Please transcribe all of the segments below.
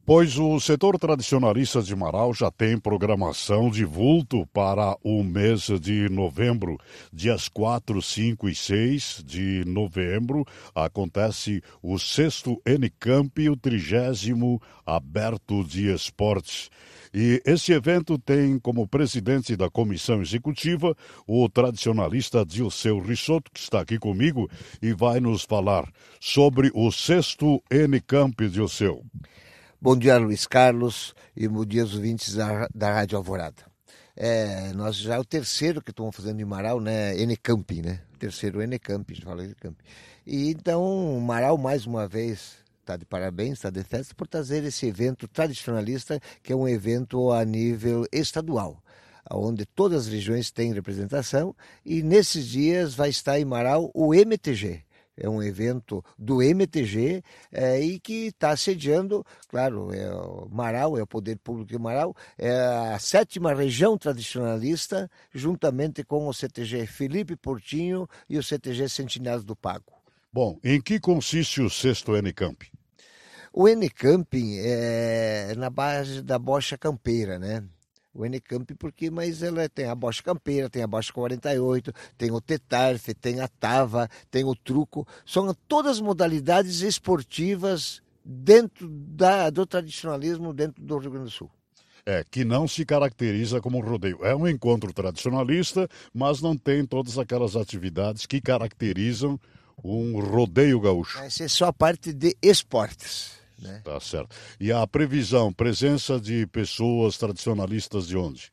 Pois o setor tradicionalista de Marau já tem programação de vulto para o mês de novembro. Dias 4, 5 e 6 de novembro acontece o 6º Enicamp e o 30º Aberto de Esportes. E esse evento tem como presidente da comissão executiva o tradicionalista Dilceu Risotto, que está aqui comigo e vai nos falar sobre o 6º Enicamp, Dilceu. Bom dia, Luiz Carlos, e bom dia aos ouvintes da Rádio Alvorada. Nós já é o terceiro que estamos fazendo em Marau, né? Enicamp, né? Terceiro Enicamp, a gente fala Enicamp. E então, Marau, mais uma vez, está de parabéns, está de festa, por trazer esse evento tradicionalista, que é um evento a nível estadual, onde todas as regiões têm representação, e nesses dias vai estar em Marau o MTG. É um evento do MTG e que está sediando, claro, Marau, é o Poder Público de Marau, é a 7ª região tradicionalista, juntamente com o CTG Felipe Portinho e o CTG Sentinelas do Pago. Bom, em que consiste o 6º Enicamp? O Enicamp é na base da bocha campeira, né? O Enicamp, mas ela tem a bocha campeira, tem a bocha 48, tem o tetarfe, tem a tava, tem o truco. São todas modalidades esportivas dentro do tradicionalismo dentro do Rio Grande do Sul. Que não se caracteriza como rodeio. É um encontro tradicionalista, mas não tem todas aquelas atividades que caracterizam um rodeio gaúcho. Essa é só a parte de esportes. Né? Tá certo. E a presença de pessoas tradicionalistas de onde?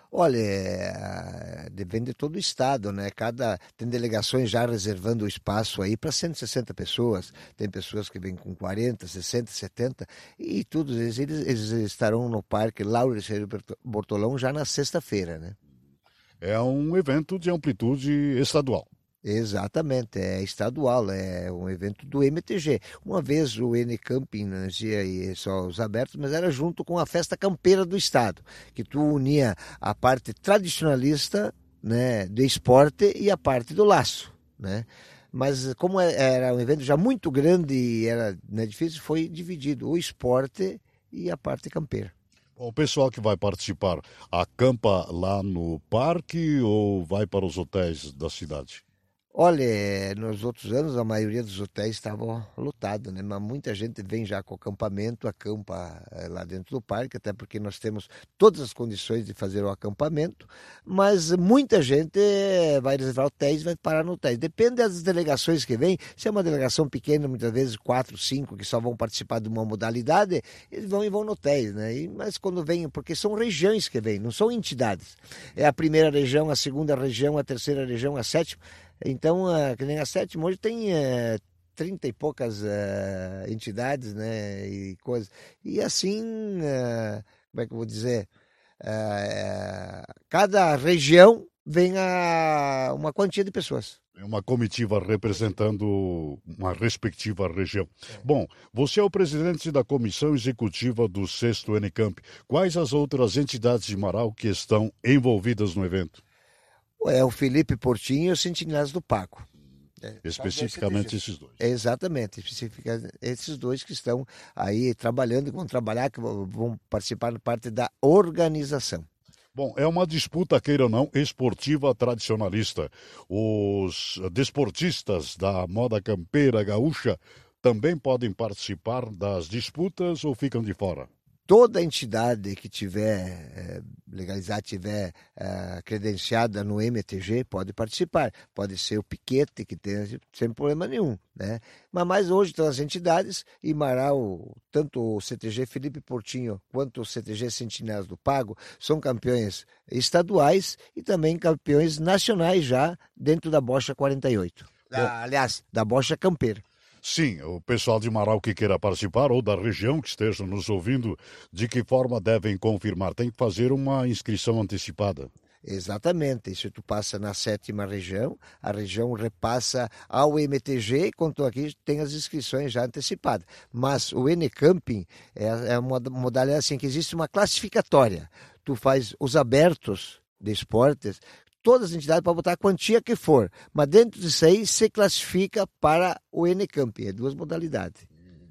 Olha, depende de todo o estado, né? Tem delegações já reservando o espaço aí para 160 pessoas. Tem pessoas que vêm com 40, 60, 70 e todos eles estarão no Parque Laurence Bortolão já na sexta-feira, né? É um evento de amplitude estadual. Exatamente, é estadual, é um evento do MTG. Uma vez o Enicamp não tinha só os abertos, mas era junto com a festa campeira do estado, que tu unia a parte tradicionalista, né, do esporte e a parte do laço, né? Mas como era um evento já muito grande e era, né, difícil, foi dividido o esporte e a parte campeira. O pessoal que vai participar acampa lá no parque ou vai para os hotéis da cidade? Olha, nos outros anos a maioria dos hotéis estavam lotados, né? Mas muita gente vem já com acampamento, acampa lá dentro do parque, até porque nós temos todas as condições de fazer o acampamento, mas muita gente vai reservar hotéis e vai parar no hotel. Depende das delegações que vêm, se é uma delegação pequena, muitas vezes 4, 5, que só vão participar de uma modalidade, eles vão no hotel, né? Mas quando vêm, porque são regiões que vêm, não são entidades. É a primeira região, a segunda região, a terceira região, a sétima. Então, que nem a 7ª hoje tem 30 e poucas entidades, né, e coisas. E assim, como é que eu vou dizer? Cada região vem uma quantia de pessoas. É uma comitiva representando uma respectiva região. Bom, você é o presidente da comissão executiva do 6º Enicamp. Quais as outras entidades de Marau que estão envolvidas no evento? É o Felipe Portinho e os Sentinelas do Pago. Especificamente esses dois. Exatamente, esses dois que estão aí trabalhando, que vão trabalhar, que vão participar da parte da organização. Bom, é uma disputa, queira ou não, esportiva tradicionalista. Os desportistas da moda campeira gaúcha também podem participar das disputas ou ficam de fora? Toda entidade que tiver legalizada, tiver credenciada no MTG, pode participar. Pode ser o piquete, que tem sem problema nenhum, né? Mas hoje todas as entidades, e Marau, tanto o CTG Felipe Portinho quanto o CTG Sentinelas do Pago, são campeões estaduais e também campeões nacionais já dentro da bocha 48. Aliás, da bocha campeira. Sim, o pessoal de Marau que queira participar ou da região que esteja nos ouvindo, de que forma devem confirmar? Tem que fazer uma inscrição antecipada. Exatamente, isso tu passa na 7ª região, a região repassa ao MTG, quanto aqui tem as inscrições já antecipadas. Mas o Enicamp é uma modalidade assim, que existe uma classificatória. Tu faz os abertos de esportes, todas as entidades podem botar a quantia que for, mas dentro disso aí se classifica para o Enicamp, é 2 modalidades.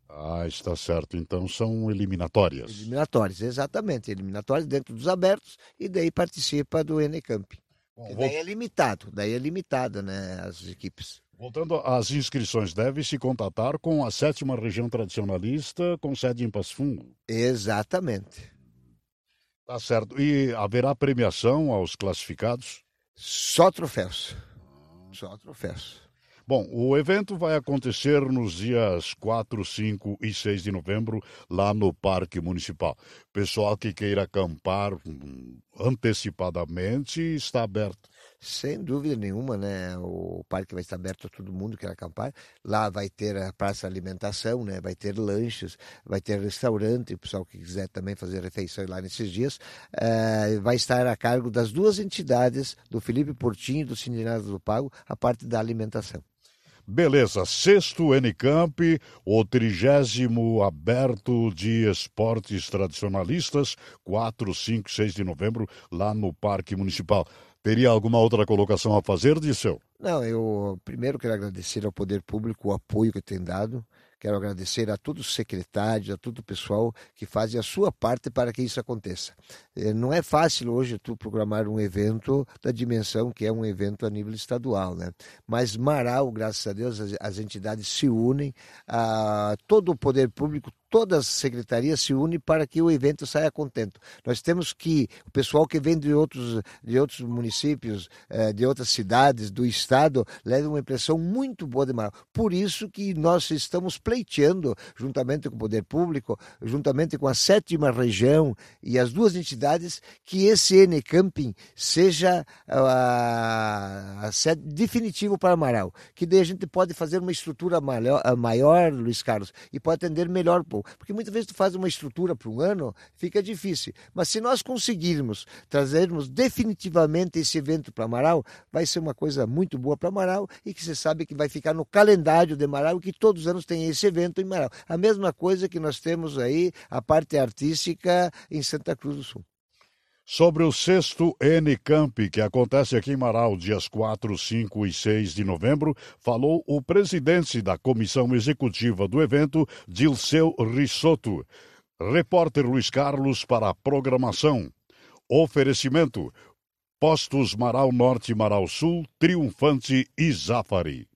Ah, está certo. Então são eliminatórias. Eliminatórias, exatamente. Eliminatórias dentro dos abertos e daí participa do Enekamp. Bom, Daí é limitado, né, as equipes. voltando às inscrições, deve-se contatar com a 7ª Região Tradicionalista, com sede em Passo Fundo. Exatamente. Tá certo. E haverá premiação aos classificados? Só troféus. Só troféus. Bom, o evento vai acontecer nos dias 4, 5 e 6 de novembro, lá no Parque Municipal. Pessoal que queira acampar antecipadamente está aberto. Sem dúvida nenhuma, né? O parque vai estar aberto a todo mundo que quer acampar. Lá vai ter a praça de alimentação, né? Vai ter lanches, vai ter restaurante, o pessoal que quiser também fazer refeições lá nesses dias. Vai estar a cargo das duas entidades, do Felipe Portinho e do Sindicato do Pago, a parte da alimentação. Beleza, 6º Enicamp, o 30º aberto de esportes tradicionalistas, 4, 5, 6 de novembro, lá no Parque Municipal. Teria alguma outra colocação a fazer, Disseu? Não, eu primeiro quero agradecer ao Poder Público o apoio que tem dado. Quero agradecer a todos os secretários, a todo o pessoal que faz a sua parte para que isso aconteça. Não é fácil hoje tu programar um evento da dimensão que é um evento a nível estadual, né? Mas Marau, graças a Deus, as entidades se unem, todo o Poder Público, todas as secretarias se unem para que o evento saia contente. Nós temos que, o pessoal que vem de outros municípios, de outras cidades, do estado, leva uma impressão muito boa de Marau. Por isso que nós estamos pleiteando, juntamente com o Poder Público, juntamente com a 7ª Região e as duas entidades, que esse Enecamping seja definitivo para Marau. Que daí a gente pode fazer uma estrutura maior, Luiz Carlos, e pode atender melhor o povo. Porque muitas vezes tu faz uma estrutura para um ano, fica difícil. Mas se nós conseguirmos trazermos definitivamente esse evento para Marau, vai ser uma coisa muito boa para Marau e que você sabe que vai ficar no calendário de Marau e que todos os anos tem esse evento em Marau. A mesma coisa que nós temos aí, a parte artística em Santa Cruz do Sul. Sobre o 6º Enicamp, que acontece aqui em Marau, dias 4, 5 e 6 de novembro, falou o presidente da comissão executiva do evento, Dilceu Risotto. Repórter Luiz Carlos para a programação. Oferecimento: Postos Marau Norte e Marau Sul, Triunfante e Zafari.